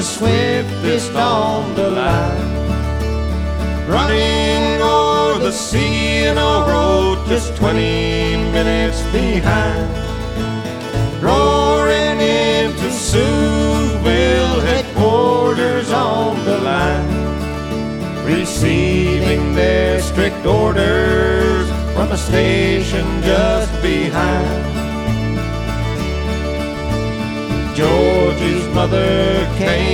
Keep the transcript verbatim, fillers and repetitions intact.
the swiftest on the line. Running o'er the sea in a rowboat just twenty minutes behind. Roaring into Sewville headquarters on the line, receiving their strict orders from a station just behind. George's mother came